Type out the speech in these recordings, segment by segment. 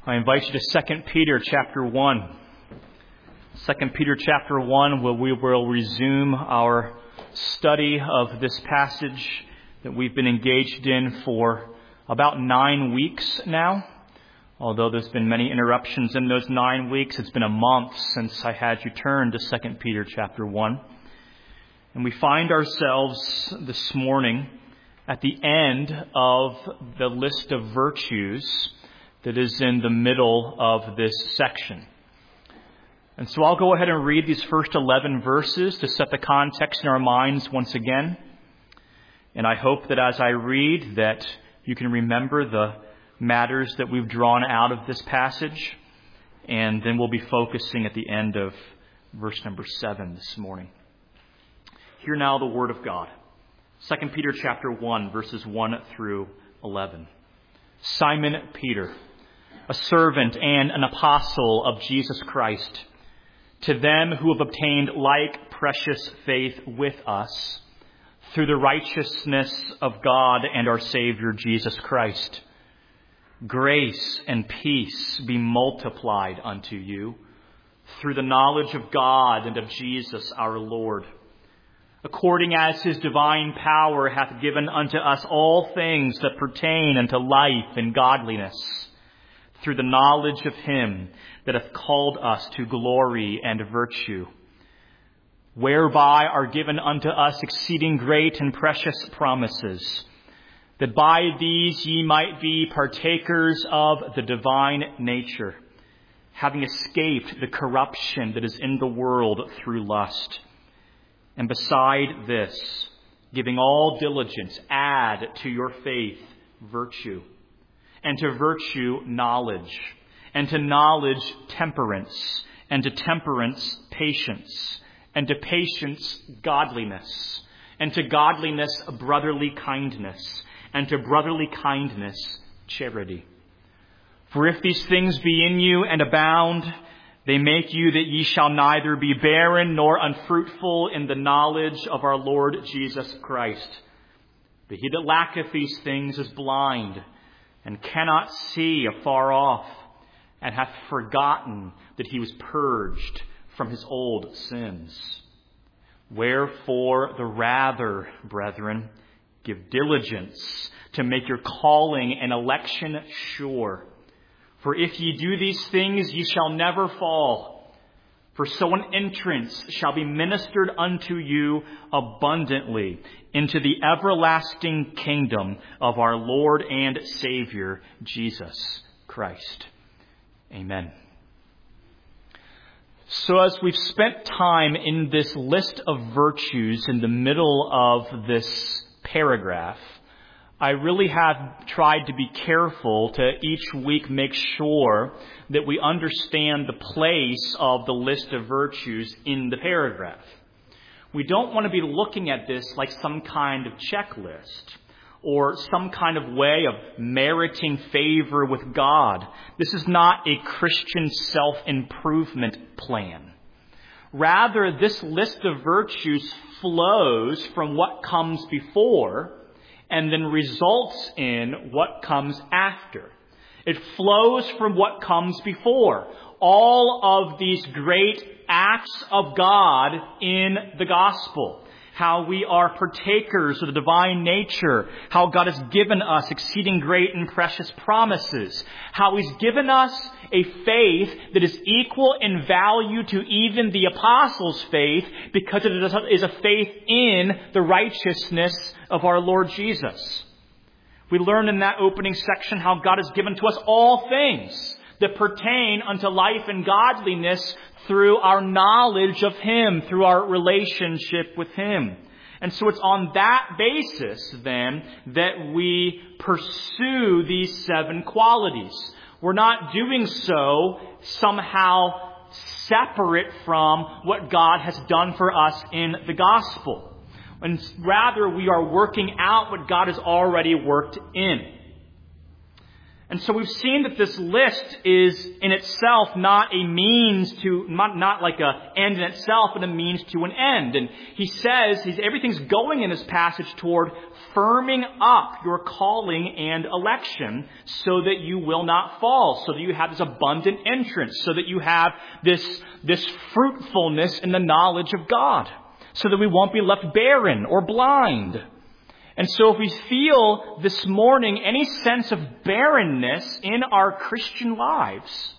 I invite you to 2 Peter chapter 1. 2 Peter chapter 1, where we will resume our study of this passage that we've been engaged in for about 9 weeks now. Although there's been many interruptions in those 9 weeks, it's been a month since I had you turn to 2 Peter chapter 1. And we find ourselves this morning at the end of the list of virtues that is in the middle of this section. And so I'll go ahead and read these first 11 verses to set the context in our minds once again. And I hope that as I read that you can remember the matters that we've drawn out of this passage. And then we'll be focusing at the end of verse number 7 this morning. Hear now the word of God. 2 Peter chapter 1, verses 1 through 11. Simon Peter, a servant and an apostle of Jesus Christ, to them who have obtained like precious faith with us through the righteousness of God and our Savior Jesus Christ. Grace and peace be multiplied unto you through the knowledge of God and of Jesus our Lord, according as his divine power hath given unto us all things that pertain unto life and godliness, through the knowledge of him that hath called us to glory and virtue, whereby are given unto us exceeding great and precious promises, that by these ye might be partakers of the divine nature, having escaped the corruption that is in the world through lust. And beside this, giving all diligence, add to your faith virtue, and to virtue knowledge, and to knowledge temperance, and to temperance patience, and to patience godliness, and to godliness brotherly kindness, and to brotherly kindness charity. For if these things be in you and abound, they make you that ye shall neither be barren nor unfruitful in the knowledge of our Lord Jesus Christ. But he that lacketh these things is blind, and cannot see afar off, and hath forgotten that he was purged from his old sins. Wherefore the rather, brethren, give diligence to make your calling and election sure. For if ye do these things, ye shall never fall. For so an entrance shall be ministered unto you abundantly into the everlasting kingdom of our Lord and Savior, Jesus Christ. Amen. So as we've spent time in this list of virtues in the middle of this paragraph, I really have tried to be careful to each week make sure that we understand the place of the list of virtues in the paragraph. We don't want to be looking at this like some kind of checklist or some kind of way of meriting favor with God. This is not a Christian self-improvement plan. Rather, this list of virtues flows from what comes before and then results in what comes after. It flows from what comes before. All of these great acts of God in the gospel. How we are partakers of the divine nature. How God has given us exceeding great and precious promises. How he's given us a faith that is equal in value to even the apostles' faith, because it is a faith in the righteousness of our Lord Jesus. We learn in that opening section how God has given to us all things that pertain unto life and godliness through our knowledge of him, through our relationship with him. And so it's on that basis, then, that we pursue these 7 qualities. We're not doing so somehow separate from what God has done for us in the gospel. And rather, we are working out what God has already worked in. And so we've seen that this list is in itself not a means to, not like an end in itself, but a means to an end. And he says everything's going in this passage toward firming up your calling and election so that you will not fall, so that you have this abundant entrance, so that you have this fruitfulness in the knowledge of God, so that we won't be left barren or blind. And so if we feel this morning any sense of barrenness in our Christian lives,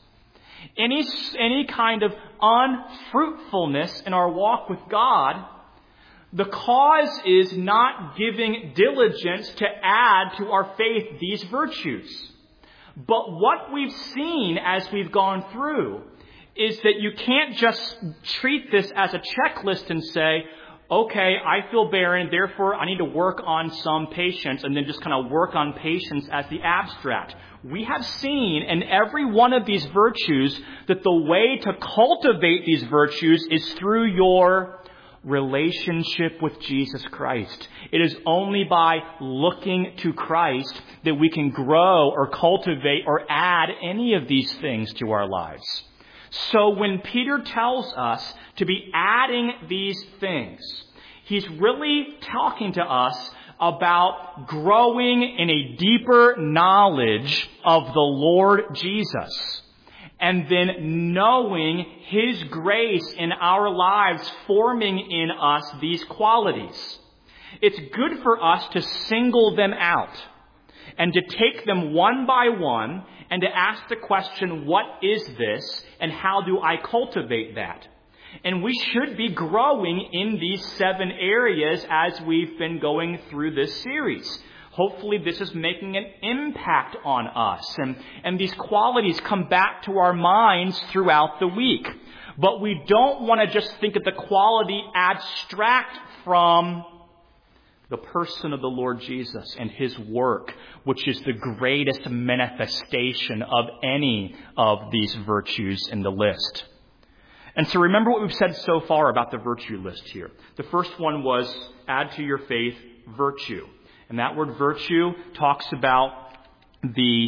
any kind of unfruitfulness in our walk with God, the cause is not giving diligence to add to our faith these virtues. But what we've seen as we've gone through is that you can't just treat this as a checklist and say, okay, I feel barren, therefore I need to work on some patience, and then just kind of work on patience as the abstract. We have seen in every one of these virtues that the way to cultivate these virtues is through your relationship with Jesus Christ. It is only by looking to Christ that we can grow or cultivate or add any of these things to our lives. So when Peter tells us to be adding these things, he's really talking to us about growing in a deeper knowledge of the Lord Jesus, and then knowing His grace in our lives, forming in us these qualities. It's good for us to single them out and to take them one by one and to ask the question, what is this and how do I cultivate that? And we should be growing in these 7 areas as we've been going through this series. Hopefully this is making an impact on us, and these qualities come back to our minds throughout the week. But we don't want to just think of the quality abstract from the person of the Lord Jesus and His work, which is the greatest manifestation of any of these virtues in the list. And so remember what we've said so far about the virtue list here. The first one was add to your faith virtue. And that word virtue talks about the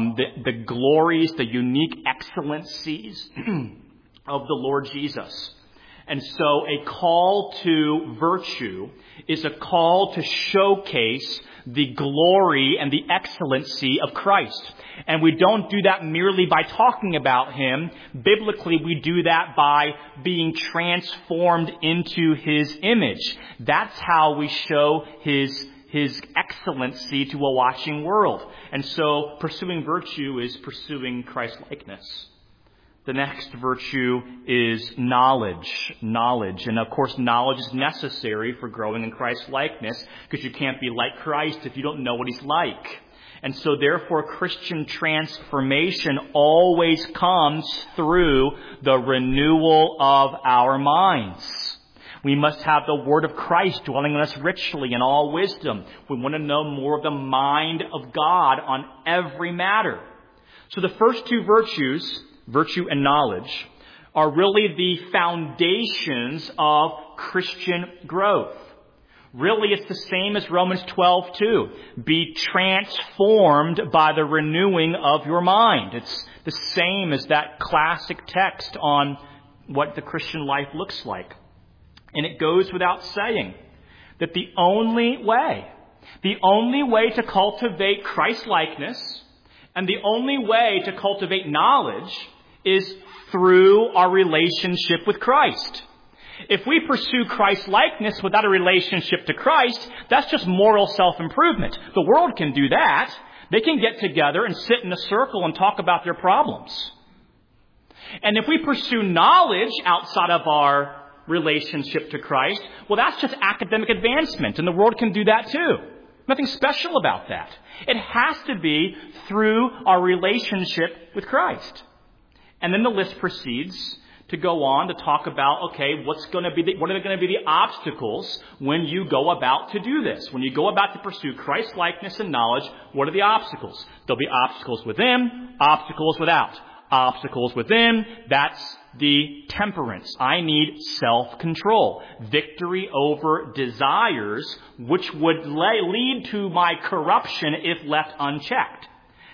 glories, the unique excellencies of the Lord Jesus. And so a call to virtue is a call to showcase the glory and the excellency of Christ. And we don't do that merely by talking about Him. Biblically, we do that by being transformed into His image. That's how we show His excellency to a watching world. And so pursuing virtue is pursuing Christ-likeness. The next virtue is knowledge. And of course, knowledge is necessary for growing in Christ-likeness, because you can't be like Christ if you don't know what He's like. And so therefore, Christian transformation always comes through the renewal of our minds. We must have the Word of Christ dwelling in us richly in all wisdom. We want to know more of the mind of God on every matter. So the first 2 virtues, virtue and knowledge, are really the foundations of Christian growth. Really, it's the same as Romans 12:2. Be transformed by the renewing of your mind. It's the same as that classic text on what the Christian life looks like. And it goes without saying that the only way to cultivate Christ-likeness and the only way to cultivate knowledge is through our relationship with Christ. If we pursue Christ-likeness without a relationship to Christ, that's just moral self-improvement. The world can do that. They can get together and sit in a circle and talk about their problems. And if we pursue knowledge outside of our relationship to Christ, well, that's just academic advancement, and the world can do that too. Nothing special about that. It has to be through our relationship with Christ. And then the list proceeds to go on to talk about, okay, what are going to be the obstacles when you go about to do this? When you go about to pursue Christ-likeness and knowledge, what are the obstacles? There'll be obstacles within, obstacles without. Obstacles within, that's the temperance. I need self-control. Victory over desires, which would lead to my corruption if left unchecked.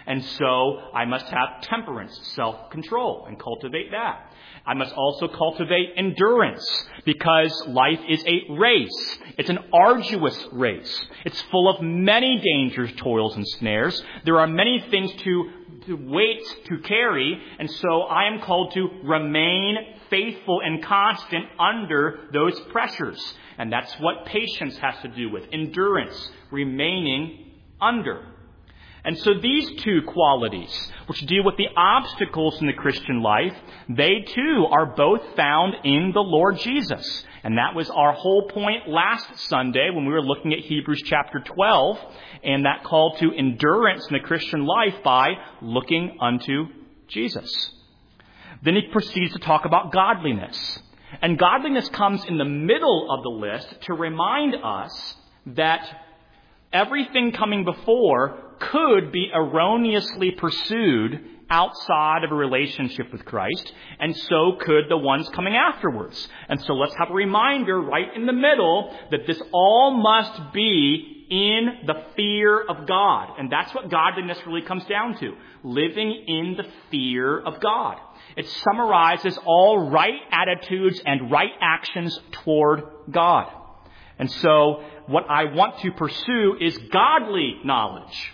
And so I must have temperance, self-control, and cultivate that. I must also cultivate endurance, because life is a race. It's an arduous race. It's full of many dangers, toils, and snares. There are many things to weight to carry, and so I am called to remain faithful and constant under those pressures. And that's what patience has to do with, endurance, remaining under. And so these two qualities, which deal with the obstacles in the Christian life, they too are both found in the Lord Jesus. And that was our whole point last Sunday when we were looking at Hebrews chapter 12 and that call to endurance in the Christian life by looking unto Jesus. Then he proceeds to talk about godliness. And godliness comes in the middle of the list to remind us that everything coming before could be erroneously pursued outside of a relationship with Christ, and so could the ones coming afterwards. And so let's have a reminder right in the middle that this all must be in the fear of God. And that's what godliness really comes down to, living in the fear of God. It summarizes all right attitudes and right actions toward God. And so what I want to pursue is godly knowledge,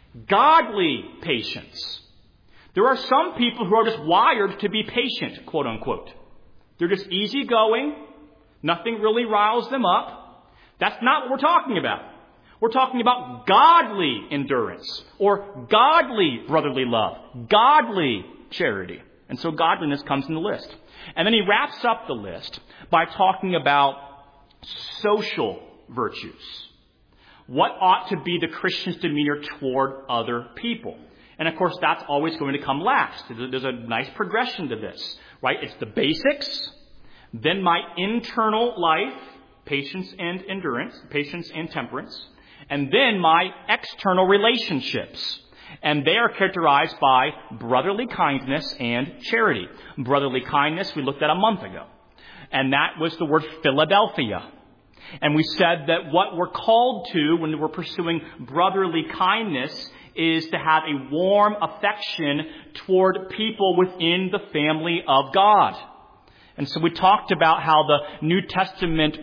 godly patience. There are some people who are just wired to be patient, quote unquote. They're just easygoing. Nothing really riles them up. That's not what we're talking about. We're talking about godly endurance or godly brotherly love, godly charity. And so godliness comes in the list. And then he wraps up the list by talking about social virtues. What ought to be the Christian's demeanor toward other people? And of course, that's always going to come last. There's a nice progression to this, right? It's the basics, then my internal life, patience and endurance, patience and temperance, and then my external relationships. And they are characterized by brotherly kindness and charity. Brotherly kindness we looked at a month ago. And that was the word Philadelphia. And we said that what we're called to when we're pursuing brotherly kindness is to have a warm affection toward people within the family of God. And so we talked about how the New Testament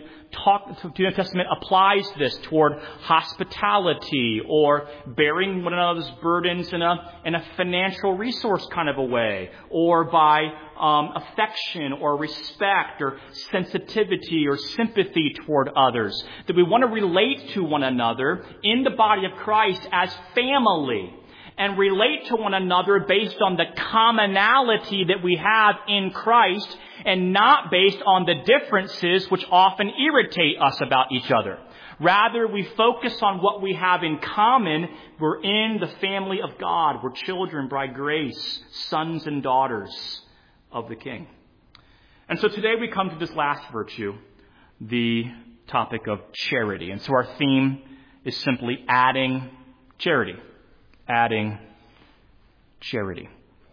applies this toward hospitality or bearing one another's burdens in a financial resource kind of a way, or by affection or respect or sensitivity or sympathy toward others. That we want to relate to one another in the body of Christ as family and relate to one another based on the commonality that we have in Christ and not based on the differences which often irritate us about each other. Rather, we focus on what we have in common. We're in the family of God. We're children by grace, sons and daughters of the King. And so today we come to this last virtue, the topic of charity. And so our theme is simply adding charity. Adding charity.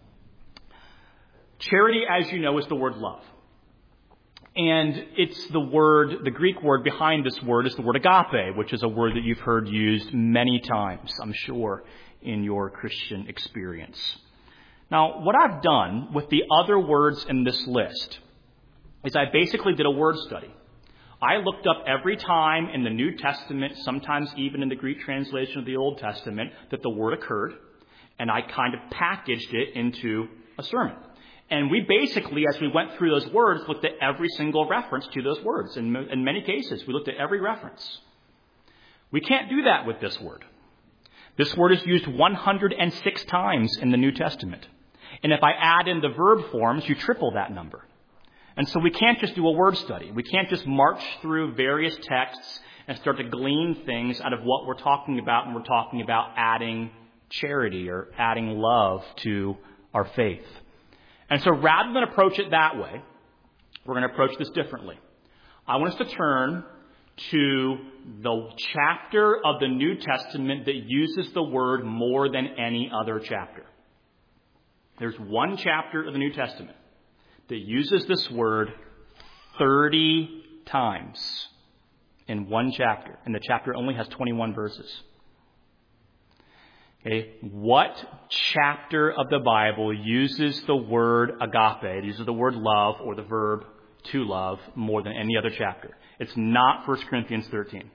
Charity, as you know, is the word love. And it's the Greek word behind this word is the word agape, which is a word that you've heard used many times, I'm sure, in your Christian experience. Now, what I've done with the other words in this list is I basically did a word study. I looked up every time in the New Testament, sometimes even in the Greek translation of the Old Testament, that the word occurred, and I kind of packaged it into a sermon. And we basically, as we went through those words, looked at every single reference to those words. In many cases, we looked at every reference. We can't do that with this word. This word is used 106 times in the New Testament. And if I add in the verb forms, you triple that number. And so we can't just do a word study. We can't just march through various texts and start to glean things out of what we're talking about when we're talking about adding charity or adding love to our faith. And so rather than approach it that way, we're going to approach this differently. I want us to turn to the chapter of the New Testament that uses the word more than any other chapter. There's one chapter of the New Testament that uses this word 30 times in one chapter. And the chapter only has 21 verses. Okay, what chapter of the Bible uses the word agape, it uses the word love or the verb to love more than any other chapter? It's not 1 Corinthians 13.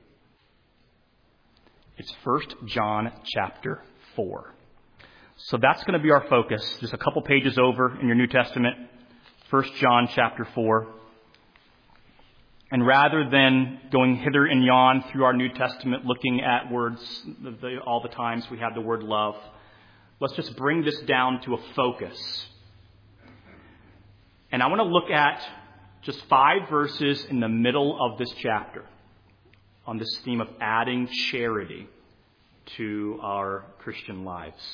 It's 1 John chapter 4. So that's going to be our focus. Just a couple pages over in your New Testament, 1 John chapter 4. And rather than going hither and yon through our New Testament, looking at words, all the times we have the word love, let's just bring this down to a focus. And I want to look at just 5 verses in the middle of this chapter on this theme of adding charity to our Christian lives.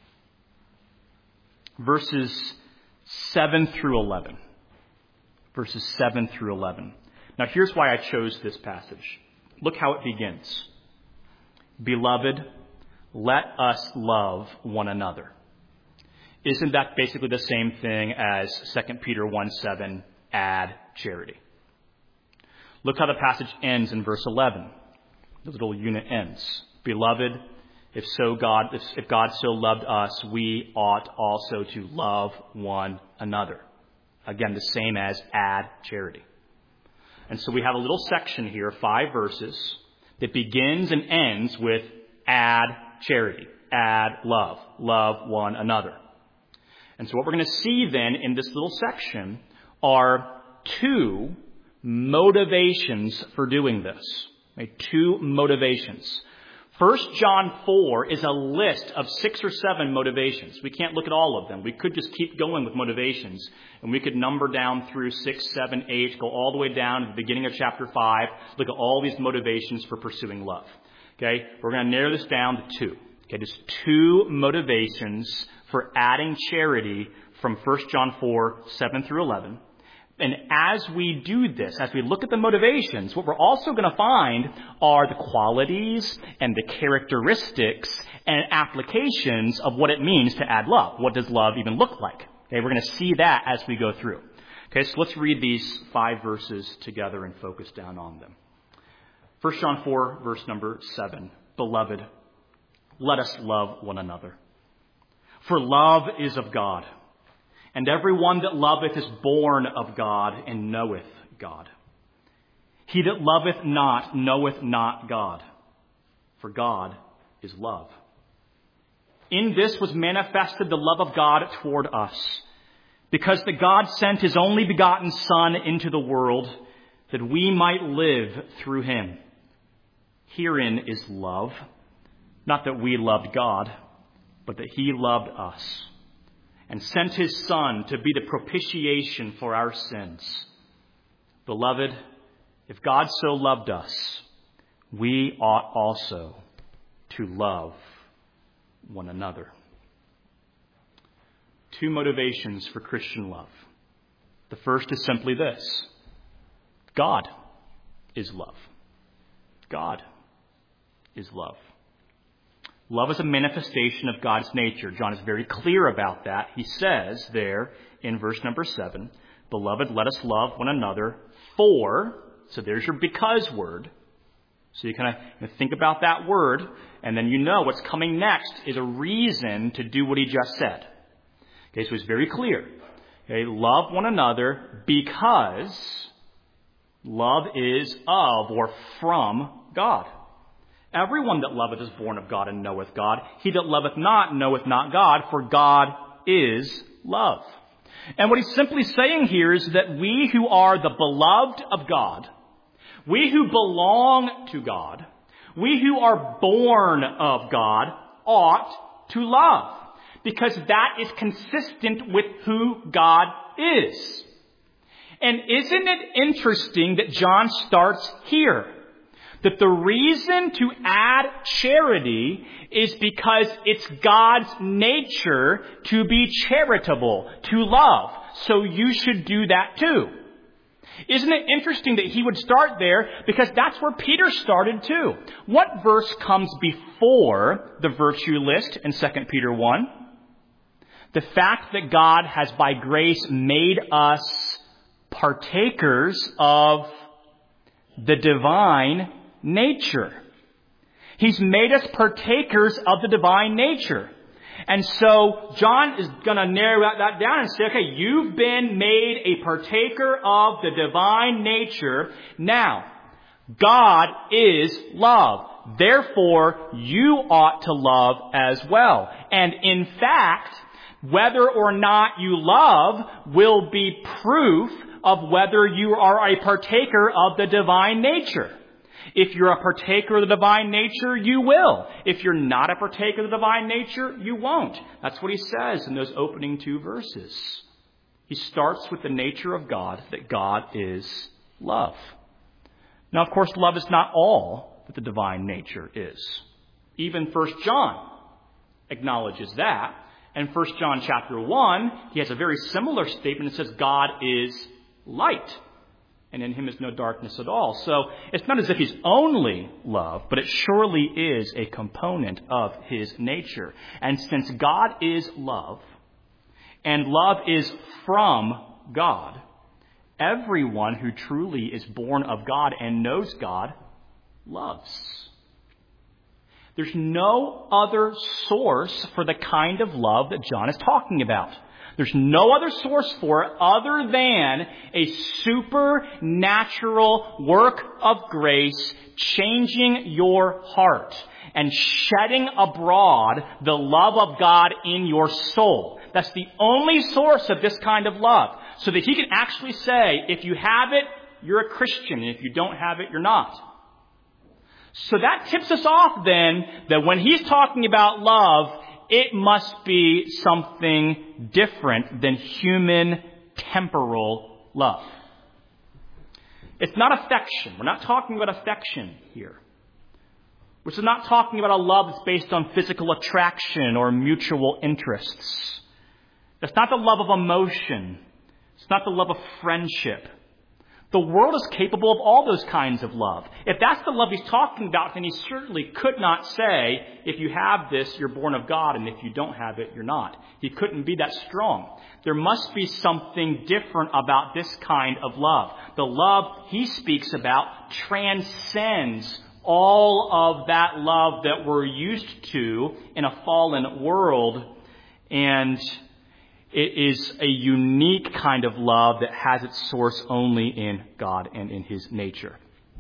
Verses 7 through 11. Verses 7 through 11. Now, here's why I chose this passage. Look how it begins. Beloved, let us love one another. Isn't that basically the same thing as 2 Peter 1:7, add charity? Look how the passage ends in verse 11. The little unit ends. Beloved, if God so loved us, we ought also to love one another. Again, the same as add charity. And so we have a little section here, 5 verses, that begins and ends with add charity, add love, love one another. And so what we're going to see then in this little section are 2 motivations for doing this. Okay, 2 motivations. 1 John 4 is a list of 6 or 7 motivations. We can't look at all of them. We could just keep going with motivations, and we could number down through 6, 7, 8, go all the way down to the beginning of chapter 5, look at all these motivations for pursuing love. Okay, we're going to narrow this down to 2. Okay, just 2 motivations for adding charity from 1 John 4, 7 through 11. And as we do this, as we look at the motivations, what we're also going to find are the qualities and the characteristics and applications of what it means to add love. What does love even look like? Okay, we're going to see that as we go through. Okay, so let's read these 5 verses together and focus down on them. 1 John 4, verse number 7. Beloved, let us love one another. For love is of God. And every one that loveth is born of God and knoweth God. He that loveth not knoweth not God, for God is love. In this was manifested the love of God toward us, because that God sent his only begotten Son into the world, that we might live through him. Herein is love, not that we loved God, but that he loved us, and sent his Son to be the propitiation for our sins. Beloved, if God so loved us, we ought also to love one another. 2 motivations for Christian love. The first is simply this: God is love. God is love. Love is a manifestation of God's nature. John is very clear about that. He says there in verse number 7, Beloved, let us love one another for, so there's your because word. So you kind of think about that word, and then you know what's coming next is a reason to do what he just said. Okay, so it's very clear. Okay, love one another because love is of or from God. Everyone that loveth is born of God and knoweth God. He that loveth not knoweth not God, for God is love. And what he's simply saying here is that we who are the beloved of God, we who belong to God, we who are born of God, ought to love, because that is consistent with who God is. And isn't it interesting that John starts here? That the reason to add charity is because it's God's nature to be charitable, to love. So you should do that too. Isn't it interesting that he would start there? Because that's where Peter started too. What verse comes before the virtue list in 2 Peter 1? The fact that God has by grace made us partakers of the divine nature. He's made us partakers of the divine nature. And so John is going to narrow that down and say, okay, you've been made a partaker of the divine nature. Now, God is love. Therefore, you ought to love as well. And in fact, whether or not you love will be proof of whether you are a partaker of the divine nature. If you're a partaker of the divine nature, you will. If you're not a partaker of the divine nature, you won't. That's what he says in those opening 2 verses. He starts with the nature of God, that God is love. Now, of course, love is not all that the divine nature is. Even 1 John acknowledges that. And 1 John chapter 1, he has a very similar statement that says God is light, and in him is no darkness at all. So it's not as if he's only love, but it surely is a component of his nature. And since God is love, and love is from God, everyone who truly is born of God and knows God loves. There's no other source for the kind of love that John is talking about. There's no other source for it other than a supernatural work of grace changing your heart and shedding abroad the love of God in your soul. That's the only source of this kind of love. So that he can actually say, if you have it, you're a Christian. And if you don't have it, you're not. So that tips us off then that when he's talking about love, it must be something different than human temporal love. It's not affection. We're not talking about affection here. We're not talking about a love that's based on physical attraction or mutual interests. That's not the love of emotion. It's not the love of friendship. The world is capable of all those kinds of love. If that's the love he's talking about, then he certainly could not say, if you have this, you're born of God, and if you don't have it, you're not. He couldn't be that strong. There must be something different about this kind of love. The love he speaks about transcends all of that love that we're used to in a fallen world, and it is a unique kind of love that has its source only in God and in his nature.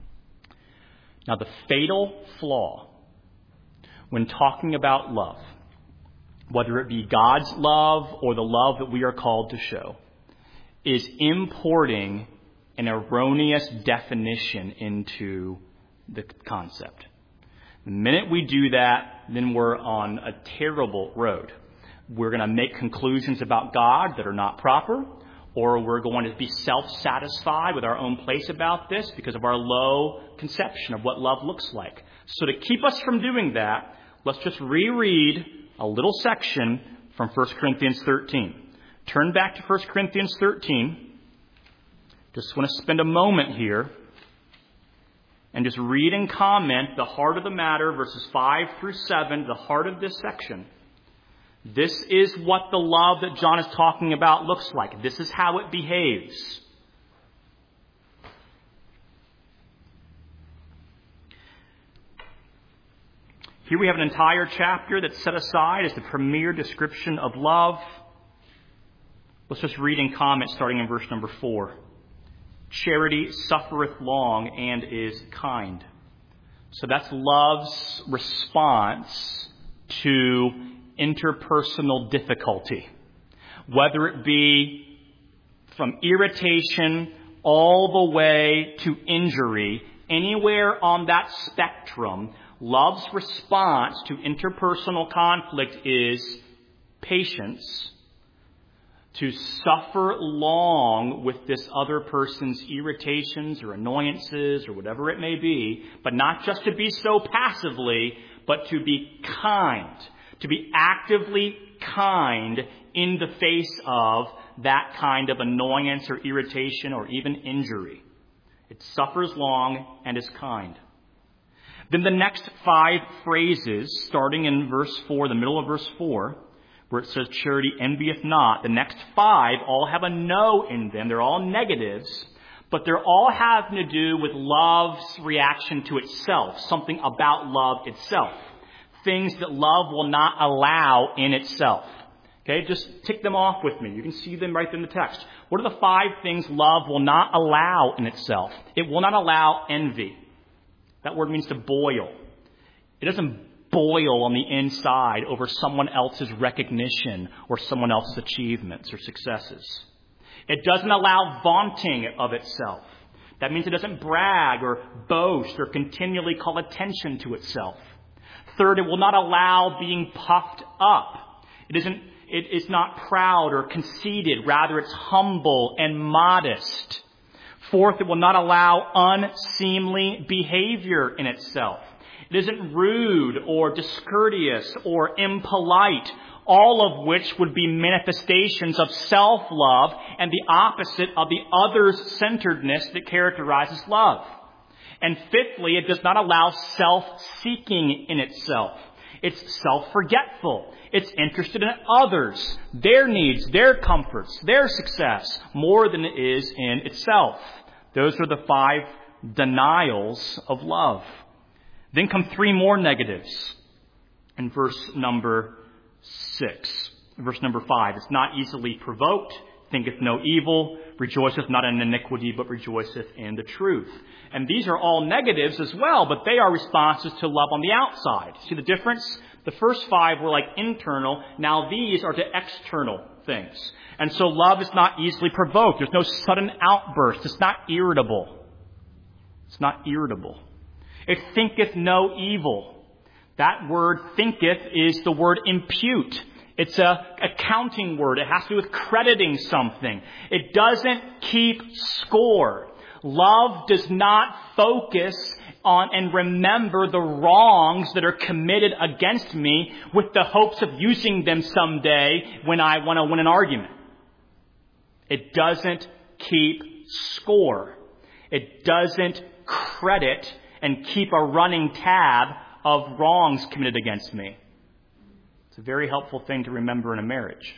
Now, the fatal flaw when talking about love, whether it be God's love or the love that we are called to show, is importing an erroneous definition into the concept. The minute we do that, then we're on a terrible road. We're going to make conclusions about God that are not proper, or we're going to be self-satisfied with our own place about this because of our low conception of what love looks like. So to keep us from doing that, let's just reread a little section from 1 Corinthians 13. Turn back to 1 Corinthians 13. Just want to spend a moment here and just read and comment the heart of the matter, verses 5 through 7, the heart of this section. This is what the love that John is talking about looks like. This is how it behaves. Here we have an entire chapter that's set aside as the premier description of love. Let's just read and comment starting in verse number 4. Charity suffereth long and is kind. So that's love's response to interpersonal difficulty, whether it be from irritation all the way to injury. Anywhere on that spectrum, love's response to interpersonal conflict is patience, to suffer long with this other person's irritations or annoyances or whatever it may be, but not just to be so passively, but to be kind. To be actively kind in the face of that kind of annoyance or irritation or even injury. It suffers long and is kind. Then the next 5 phrases, starting in verse 4, the middle of verse 4, where it says, charity envieth not, the next 5 all have a no in them. They're all negatives. but they're all having to do with love's reaction to itself, something about love itself, things that love will not allow in itself. Okay, just tick them off with me. You can see them right in the text. What are the 5 things love will not allow in itself? It will not allow envy. That word means to boil. It doesn't boil on the inside over someone else's recognition or someone else's achievements or successes. It doesn't allow vaunting of itself. That means it doesn't brag or boast or continually call attention to itself. Third, it will not allow being puffed up. It is not proud or conceited. Rather, it's humble and modest. Fourth, it will not allow unseemly behavior in itself. It isn't rude or discourteous or impolite, all of which would be manifestations of self-love and the opposite of the others-centeredness that characterizes love. And fifthly, it does not allow self-seeking in itself. It's self-forgetful. It's interested in others, their needs, their comforts, their success, more than it is in itself. Those are the 5 denials of love. Then come 3 more negatives in verse number 6. Verse number 5. It's not easily provoked, thinketh no evil, rejoiceth not in iniquity, but rejoiceth in the truth. And these are all negatives as well, but they are responses to love on the outside. See the difference? The first 5 were like internal. Now these are to external things. And so love is not easily provoked. There's no sudden outburst. It's not irritable. It's not irritable. It thinketh no evil. That word thinketh is the word impute. It's a accounting word. It has to do with crediting something. It doesn't keep score. Love does not focus on and remember the wrongs that are committed against me with the hopes of using them someday when I want to win an argument. It doesn't keep score. It doesn't credit and keep a running tab of wrongs committed against me. It's a very helpful thing to remember in a marriage.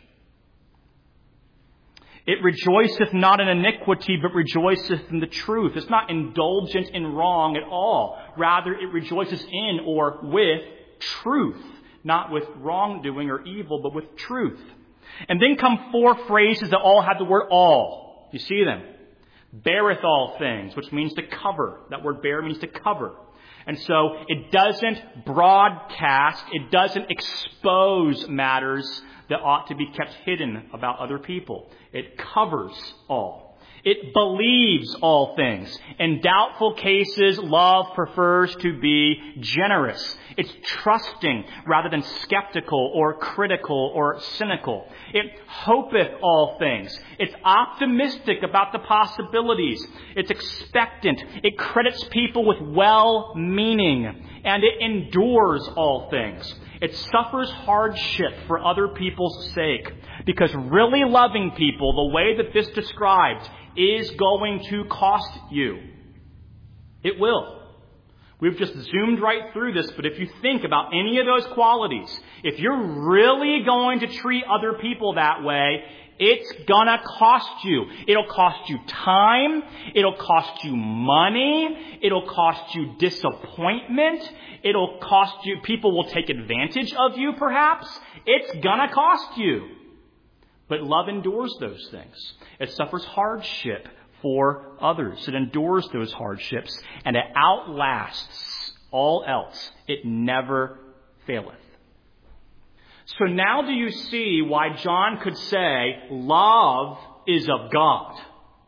It rejoiceth not in iniquity, but rejoiceth in the truth. It's not indulgent in wrong at all. Rather, it rejoices in or with truth. Not with wrongdoing or evil, but with truth. And then come 4 phrases that all have the word all. You see them? Beareth all things, which means to cover. That word bear means to cover. And so it doesn't broadcast, it doesn't expose matters that ought to be kept hidden about other people. It covers all. It believes all things. In doubtful cases, love prefers to be generous. It's trusting rather than skeptical or critical or cynical. It hopeth all things. It's optimistic about the possibilities. It's expectant. It credits people with well-meaning. And it endures all things. It suffers hardship for other people's sake. Because really loving people, the way that this describes, is going to cost you. It will. We've just zoomed right through this, but if you think about any of those qualities, if you're really going to treat other people that way, it's gonna cost you. It'll cost you time. It'll cost you money. It'll cost you disappointment. It'll cost you, people will take advantage of you perhaps. It's gonna cost you. But love endures those things. It suffers hardship for others. It endures those hardships, and it outlasts all else. It never faileth. So now do you see why John could say, love is of God?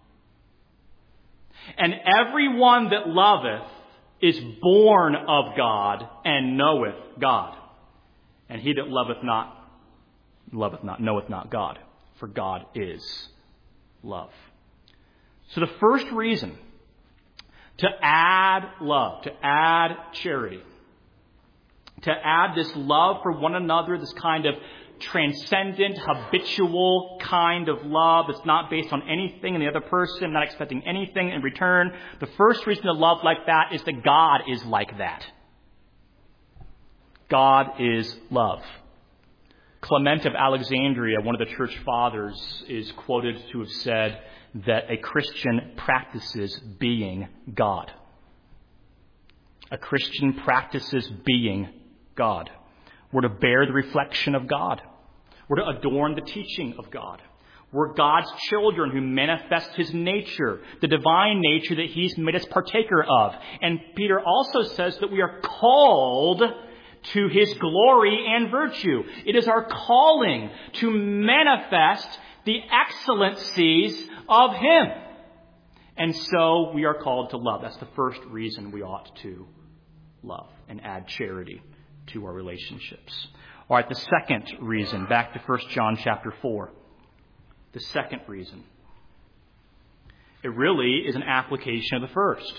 And everyone that loveth is born of God and knoweth God. And he that loveth not, knoweth not God. For God is love. So the first reason to add love, to add charity, to add this love for one another, this kind of transcendent, habitual kind of love that's not based on anything in the other person, not expecting anything in return. The first reason to love like that is that God is like that. God is love. Clement of Alexandria, one of the church fathers, is quoted to have said that a Christian practices being God. A Christian practices being God. We're to bear the reflection of God. We're to adorn the teaching of God. We're God's children who manifest His nature, the divine nature that He's made us partaker of. And Peter also says that we are called to His glory and virtue. It is our calling to manifest the excellencies of Him. And so we are called to love. That's the first reason we ought to love and add charity to our relationships. All right, the second reason, back to 1 John chapter 4. The second reason. It really is an application of the first.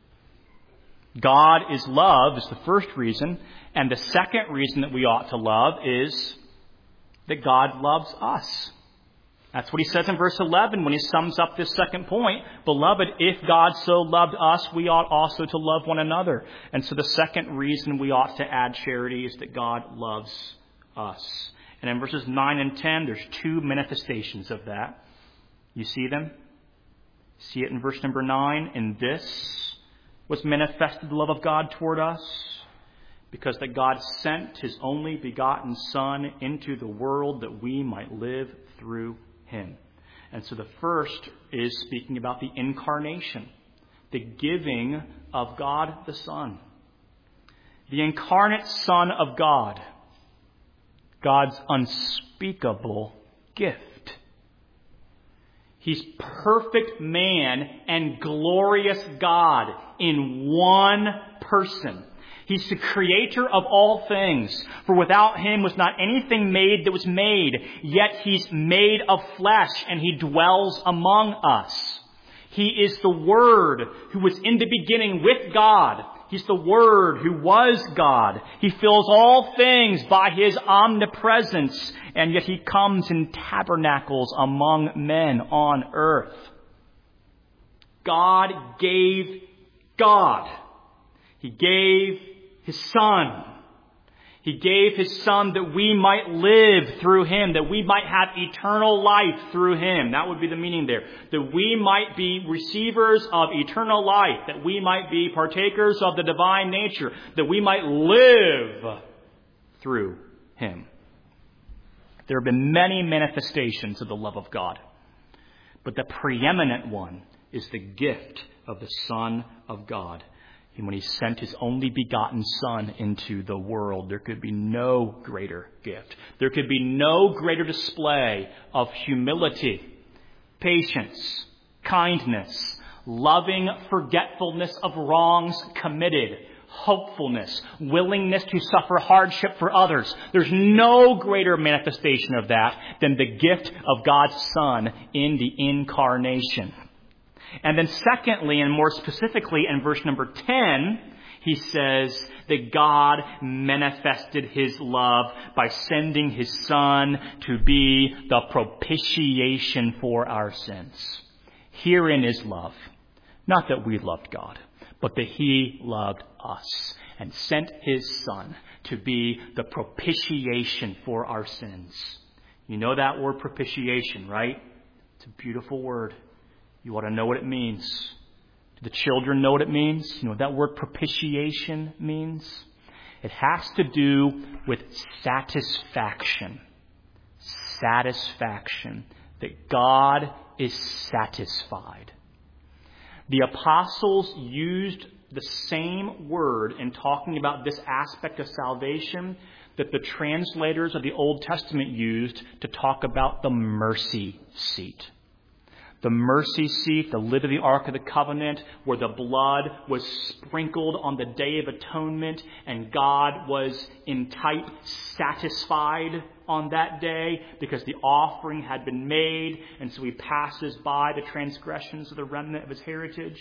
God is love is the first reason. And the second reason that we ought to love is that God loves us. That's what he says in verse 11 when he sums up this second point. Beloved, if God so loved us, we ought also to love one another. And so the second reason we ought to add charity is that God loves us. And in verses 9 and 10, there's two manifestations of that. You see them? See it in verse number 9. And this was manifested the love of God toward us, because that God sent His only begotten Son into the world that we might live through Him. And so the first is speaking about the incarnation, the giving of God the Son. The incarnate Son of God, God's unspeakable gift. He's perfect man and glorious God in one person. He's the creator of all things. For without Him was not anything made that was made. Yet He's made of flesh and He dwells among us. He is the Word who was in the beginning with God. He's the Word who was God. He fills all things by His omnipresence. And yet He comes and tabernacles among men on earth. God gave God. He gave His Son. He gave His Son that we might live through Him, that we might have eternal life through Him. That would be the meaning there. That we might be receivers of eternal life, that we might be partakers of the divine nature, that we might live through Him. There have been many manifestations of the love of God, but the preeminent one is the gift of the Son of God. And when He sent His only begotten Son into the world, there could be no greater gift. There could be no greater display of humility, patience, kindness, loving forgetfulness of wrongs committed, hopefulness, willingness to suffer hardship for others. There's no greater manifestation of that than the gift of God's Son in the incarnation. And then secondly, and more specifically in verse number 10, he says that God manifested His love by sending His Son to be the propitiation for our sins. Herein is love. Not that we loved God, but that He loved us and sent His Son to be the propitiation for our sins. You know that word propitiation, right? It's a beautiful word. You ought to know what it means. Do the children know what it means? You know what that word propitiation means? It has to do with satisfaction. Satisfaction. That God is satisfied. The apostles used the same word in talking about this aspect of salvation that the translators of the Old Testament used to talk about the mercy seat. The mercy seat, the lid of the Ark of the Covenant, where the blood was sprinkled on the Day of Atonement, and God was in type satisfied on that day because the offering had been made, and so He passes by the transgressions of the remnant of His heritage.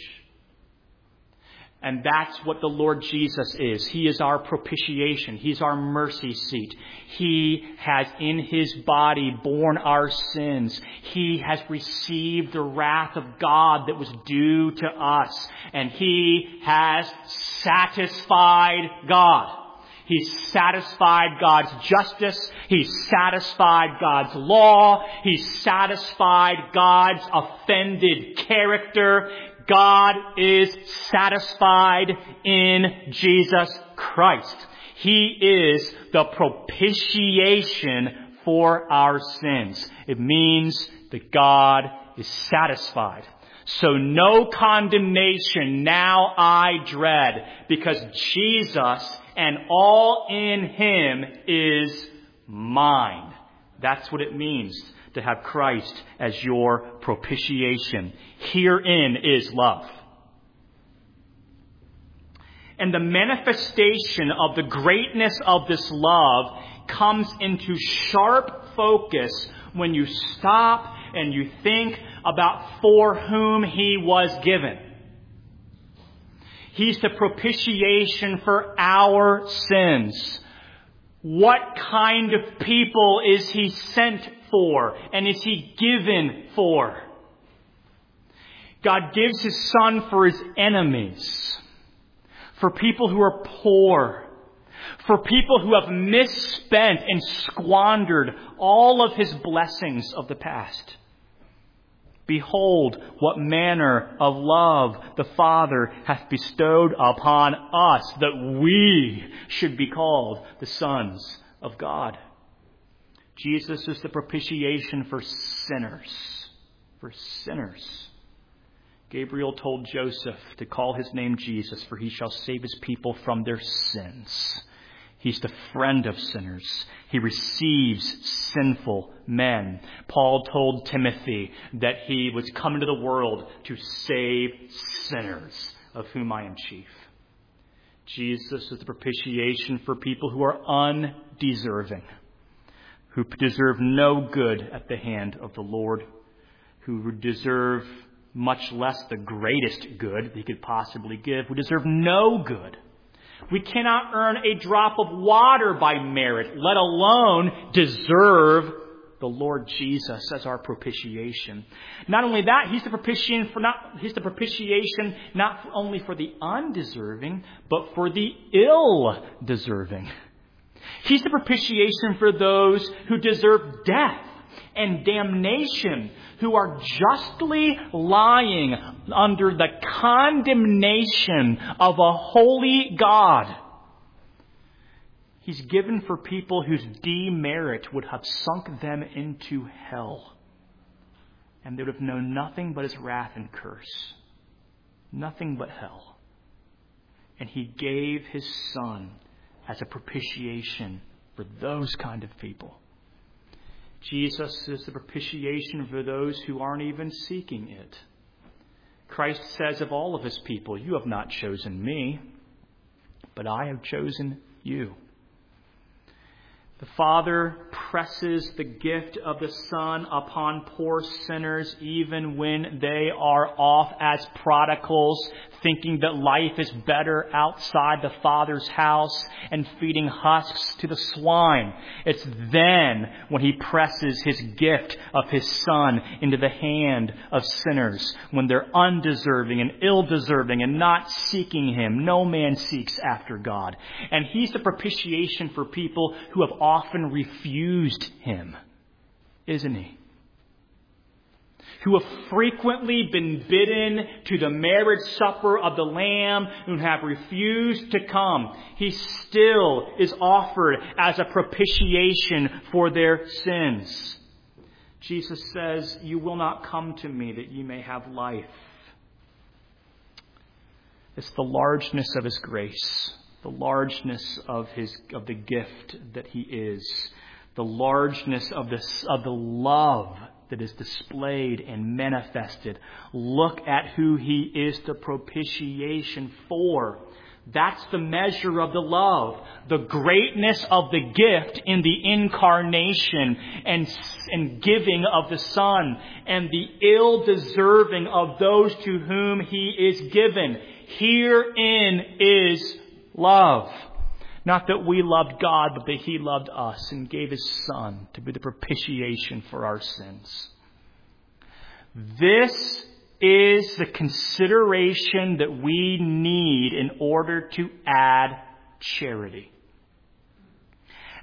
And that's what the Lord Jesus is. He is our propitiation. He's our mercy seat. He has in His body borne our sins. He has received the wrath of God that was due to us. And He has satisfied God. He's satisfied God's justice. He's satisfied God's law. He's satisfied God's offended character. God is satisfied in Jesus Christ. He is the propitiation for our sins. It means that God is satisfied. So no condemnation now I dread, because Jesus and all in Him is mine. That's what it means to have Christ as your propitiation. Herein is love. And the manifestation of the greatness of this love comes into sharp focus when you stop and you think about for whom He was given. He's the propitiation for our sins. What kind of people is He sent for and is He given for? God gives His Son for His enemies, for people who are poor, for people who have misspent and squandered all of His blessings of the past. Behold, what manner of love the Father hath bestowed upon us, that we should be called the sons of God. Jesus is the propitiation for sinners. For sinners. Gabriel told Joseph to call his name Jesus, for he shall save his people from their sins. He's the friend of sinners. He receives sinful men. Paul told Timothy that he was come into the world to save sinners, of whom I am chief. Jesus is the propitiation for people who are undeserving, who deserve no good at the hand of the Lord, who deserve much less the greatest good He could possibly give, who deserve no good. We cannot earn a drop of water by merit, let alone deserve the Lord Jesus as our propitiation. Not only that, He's the propitiation not only for the undeserving, but for the ill-deserving. He's the propitiation for those who deserve death and damnation, who are justly lying under the condemnation of a holy God. He's given for people whose demerit would have sunk them into hell, and they would have known nothing but His wrath and curse. Nothing but hell. And He gave His Son as a propitiation for those kind of people. Jesus is the propitiation for those who aren't even seeking it. Christ says of all of His people, you have not chosen me, but I have chosen you. The Father presses the gift of the Son upon poor sinners even when they are off as prodigals, thinking that life is better outside the Father's house and feeding husks to the swine. It's then when He presses His gift of His Son into the hand of sinners, when they're undeserving and ill-deserving and not seeking Him. No man seeks after God. And He's the propitiation for people who have often refused Him, isn't He? Who have frequently been bidden to the marriage supper of the Lamb, who have refused to come. He still is offered as a propitiation for their sins. Jesus says, you will not come to me that you may have life. It's the largeness of His grace, the largeness of the gift that He is, the largeness of the love that is displayed and manifested. Look at who He is the propitiation for. That's the measure of the love. The greatness of the gift in the incarnation and giving of the Son, and the ill-deserving of those to whom He is given. Herein is love. Not that we loved God, but that He loved us and gave His Son to be the propitiation for our sins. This is the consideration that we need in order to add charity.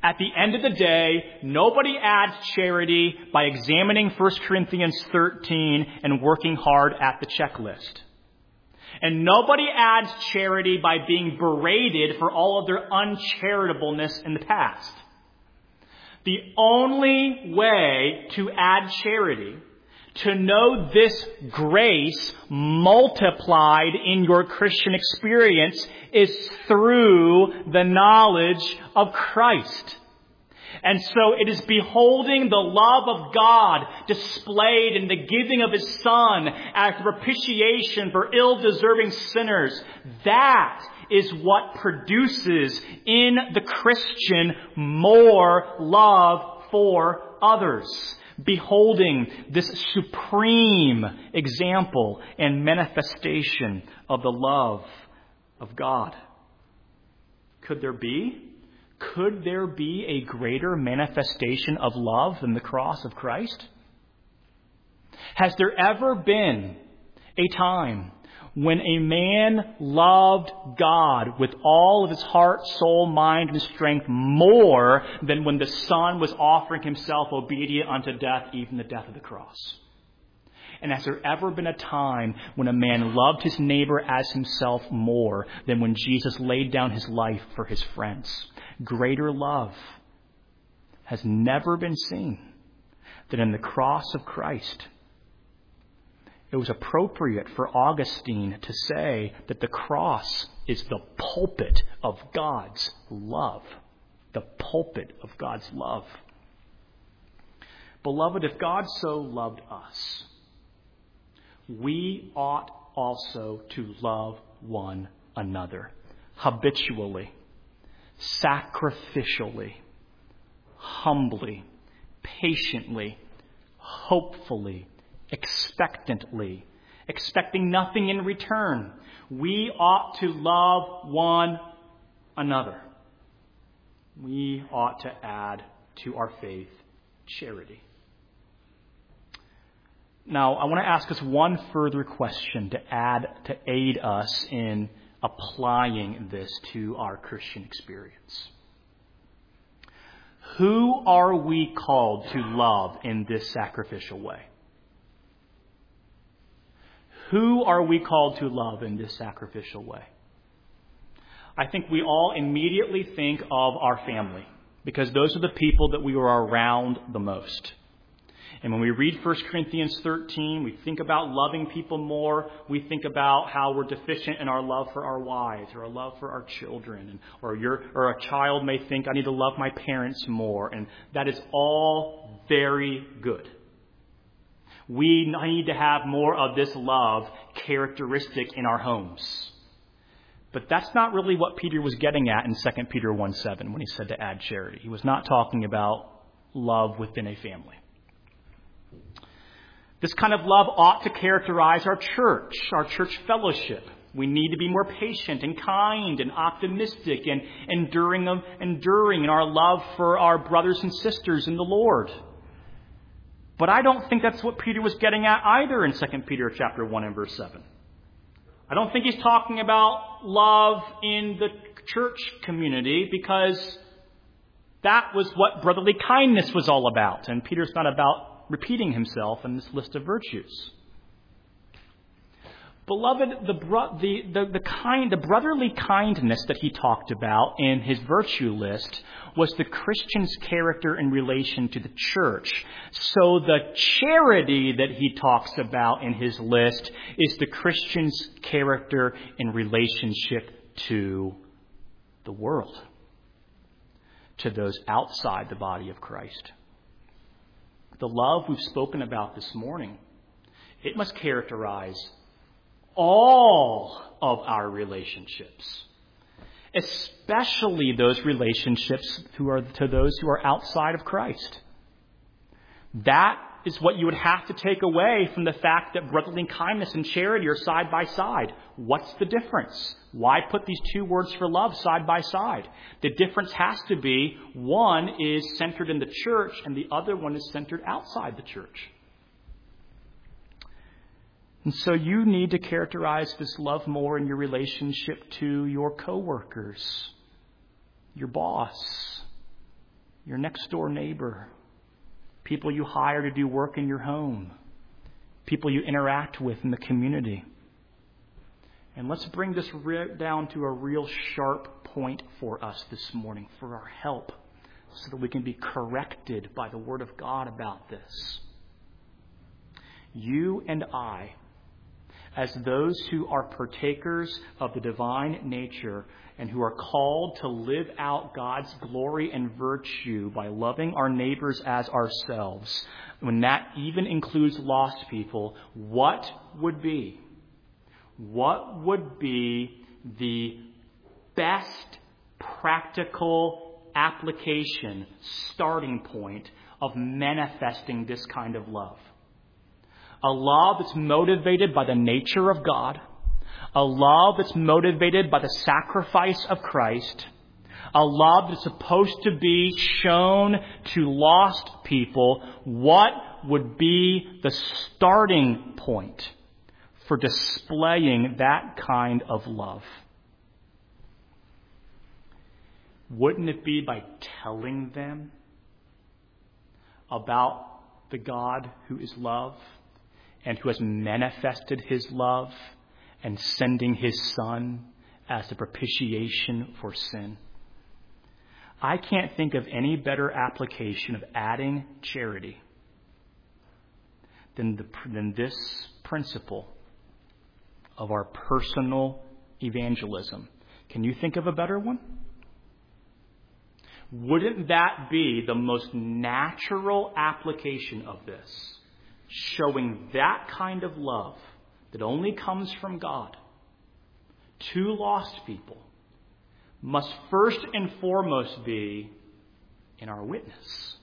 At the end of the day, nobody adds charity by examining 1 Corinthians 13 and working hard at the checklist. And nobody adds charity by being berated for all of their uncharitableness in the past. The only way to add charity, to know this grace multiplied in your Christian experience, is through the knowledge of Christ. And so it is beholding the love of God displayed in the giving of His Son as propitiation for ill-deserving sinners. That is what produces in the Christian more love for others. Beholding this supreme example and manifestation of the love of God. Could there be a greater manifestation of love than the cross of Christ? Has there ever been a time when a man loved God with all of his heart, soul, mind, and strength more than when the Son was offering Himself obedient unto death, even the death of the cross? And has there ever been a time when a man loved his neighbor as himself more than when Jesus laid down His life for his friends? Greater love has never been seen than in the cross of Christ. It was appropriate for Augustine to say that the cross is the pulpit of God's love. The pulpit of God's love. Beloved, if God so loved us, we ought also to love one another habitually, sacrificially, humbly, patiently, hopefully, expectantly, expecting nothing in return. We ought to love one another. We ought to add to our faith charity. Now, I want to ask us one further question to aid us in applying this to our Christian experience. Who are we called to love in this sacrificial way? Who are we called to love in this sacrificial way? I think we all immediately think of our family, because those are the people that we are around the most. And when we read 1 Corinthians 13, we think about loving people more. We think about how we're deficient in our love for our wives or our love for our children. Or a child may think, I need to love my parents more. And that is all very good. We need to have more of this love characteristic in our homes. But that's not really what Peter was getting at in 2 Peter 1:7 when he said to add charity. He was not talking about love within a family. This kind of love ought to characterize our church fellowship. We need to be more patient and kind and optimistic and enduring in our love for our brothers and sisters in the Lord. But I don't think that's what Peter was getting at either in 2 Peter chapter 1 and verse 7. I don't think he's talking about love in the church community, because that was what brotherly kindness was all about. And Peter's not about repeating himself in this list of virtues. Beloved, the brotherly kindness that he talked about in his virtue list was the Christian's character in relation to the church. So the charity that he talks about in his list is the Christian's character in relationship to the world, to those outside the body of Christ. The love we've spoken about this morning, it must characterize all of our relationships, especially those relationships to those who are outside of Christ. That is what you would have to take away from the fact that brotherly kindness and charity are side by side. What's the difference? Why put these two words for love side by side? The difference has to be one is centered in the church and the other one is centered outside the church. And so you need to characterize this love more in your relationship to your coworkers, your boss, your next door neighbor, people you hire to do work in your home, people you interact with in the community. And let's bring this down to a real sharp point for us this morning, for our help, so that we can be corrected by the Word of God about this. You and I, as those who are partakers of the divine nature and who are called to live out God's glory and virtue by loving our neighbors as ourselves, when that even includes lost people, what would be the best practical application, starting point of manifesting this kind of love? A love that's motivated by the nature of God. A love that's motivated by the sacrifice of Christ. A love that's supposed to be shown to lost people. What would be the starting point for displaying that kind of love? Wouldn't it be by telling them about the God who is love and who has manifested his love and sending his Son as the propitiation for sin? I can't think of any better application of adding charity than this principle of our personal evangelism. Can you think of a better one? Wouldn't that be the most natural application of this? Showing that kind of love that only comes from God to lost people must first and foremost be in our witness.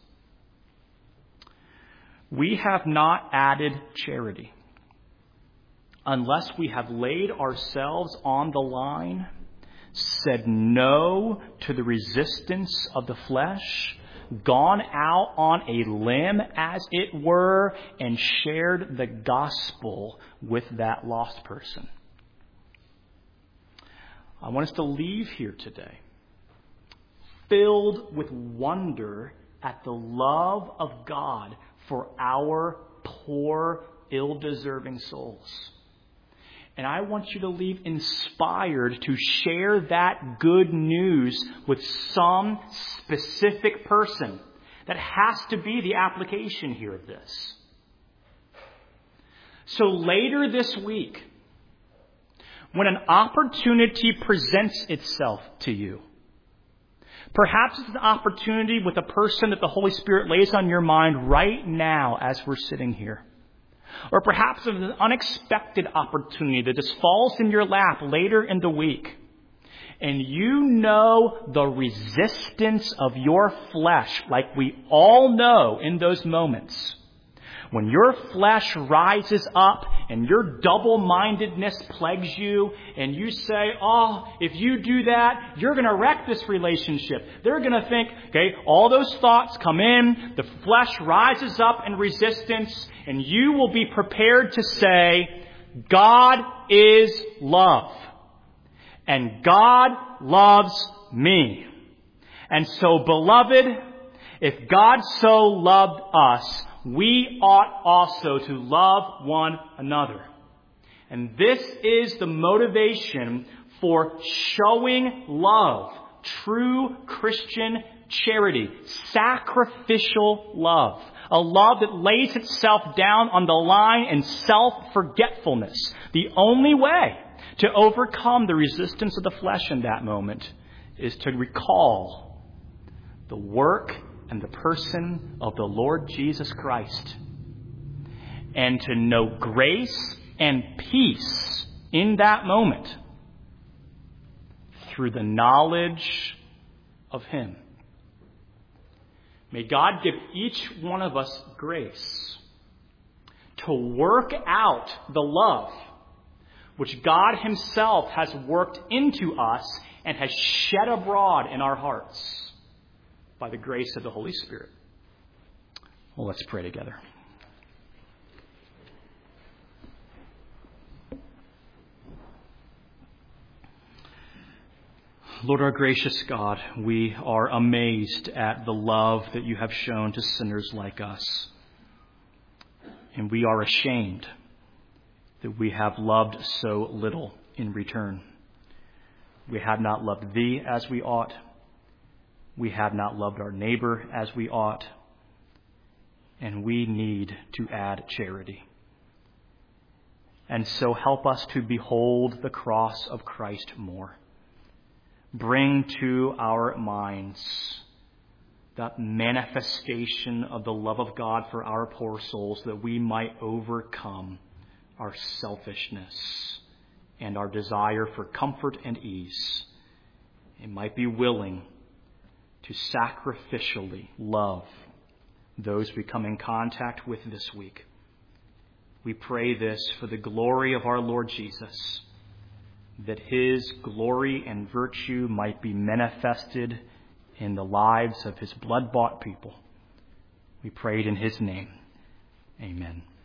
We have not added charity unless we have laid ourselves on the line, said no to the resistance of the flesh, gone out on a limb, as it were, and shared the gospel with that lost person. I want us to leave here today filled with wonder at the love of God for our poor, ill-deserving souls. And I want you to leave inspired to share that good news with some specific person. That has to be the application here of this. So later this week, when an opportunity presents itself to you, perhaps it's an opportunity with a person that the Holy Spirit lays on your mind right now as we're sitting here. Or perhaps it's an unexpected opportunity that just falls in your lap later in the week. And you know the resistance of your flesh, like we all know in those moments. When your flesh rises up and your double-mindedness plagues you and you say, oh, if you do that, you're going to wreck this relationship. They're going to think, okay, all those thoughts come in, the flesh rises up in resistance, and you will be prepared to say, God is love. And God loves me. And so, beloved, if God so loved us, we ought also to love one another. And this is the motivation for showing love, true Christian charity, sacrificial love, a love that lays itself down on the line in self-forgetfulness. The only way to overcome the resistance of the flesh in that moment is to recall the work and the person of the Lord Jesus Christ, and to know grace and peace in that moment through the knowledge of Him. May God give each one of us grace to work out the love which God Himself has worked into us and has shed abroad in our hearts by the grace of the Holy Spirit. Well, let's pray together. Lord, our gracious God, we are amazed at the love that you have shown to sinners like us. And we are ashamed that we have loved so little in return. We have not loved thee as we ought. We have not loved our neighbor as we ought. And we need to add charity. And so help us to behold the cross of Christ more. Bring to our minds that manifestation of the love of God for our poor souls, that we might overcome our selfishness and our desire for comfort and ease, and might be willing to sacrificially love those we come in contact with this week. We pray this for the glory of our Lord Jesus, that his glory and virtue might be manifested in the lives of his blood-bought people. We prayed in his name. Amen.